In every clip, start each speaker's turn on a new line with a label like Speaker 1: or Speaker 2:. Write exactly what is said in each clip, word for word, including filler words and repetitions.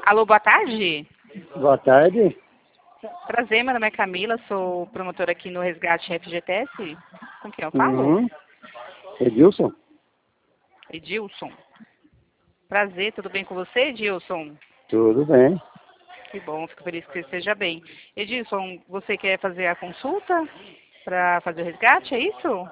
Speaker 1: Alô, boa tarde.
Speaker 2: Boa tarde.
Speaker 1: Prazer, meu nome é Camila, sou promotora aqui no Resgate F G T S. Com quem eu falo?
Speaker 2: Uhum. Edilson?
Speaker 1: Edilson. Prazer, tudo bem com você, Edilson?
Speaker 2: Tudo bem.
Speaker 1: Que bom, fico feliz que você esteja bem. Edilson, você quer fazer a consulta para fazer o resgate, é isso?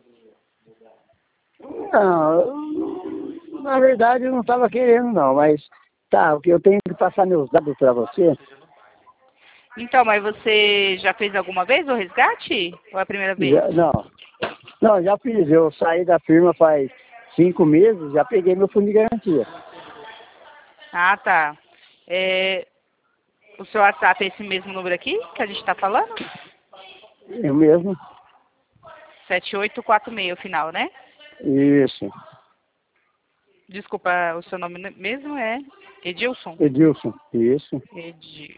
Speaker 2: Não, na verdade eu não estava querendo não, mas tá, o que eu tenho que passar meus dados para você.
Speaker 1: Então, mas você já fez alguma vez o resgate? Ou é a primeira vez?
Speaker 2: Já, não, não, já fiz, eu saí da firma faz cinco meses, já peguei meu fundo de garantia.
Speaker 1: Ah, tá. É, o seu WhatsApp é esse mesmo número aqui que a gente está falando?
Speaker 2: Eu mesmo?
Speaker 1: sete oito quatro seis, o final, né?
Speaker 2: Isso,
Speaker 1: Desculpa, o seu nome mesmo é Edilson?
Speaker 2: Edilson, isso.
Speaker 1: Edi...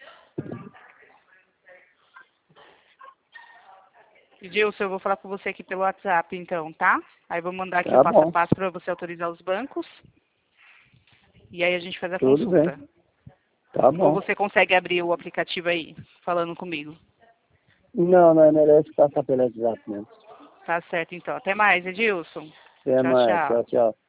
Speaker 1: Edilson, eu vou falar com você aqui pelo WhatsApp, então, tá? Aí vou mandar aqui o
Speaker 2: Tá
Speaker 1: passo a
Speaker 2: bom,
Speaker 1: passo para você autorizar os bancos. E aí a gente faz a
Speaker 2: tudo bem,
Speaker 1: consulta.
Speaker 2: tá
Speaker 1: Ou
Speaker 2: bom.
Speaker 1: você consegue abrir o aplicativo aí, falando comigo?
Speaker 2: Não, não, merece passar pelo WhatsApp mesmo.
Speaker 1: Tá certo, então. Até mais, Edilson.
Speaker 2: Até
Speaker 1: Tchau,
Speaker 2: mais,
Speaker 1: tchau.
Speaker 2: tchau, tchau.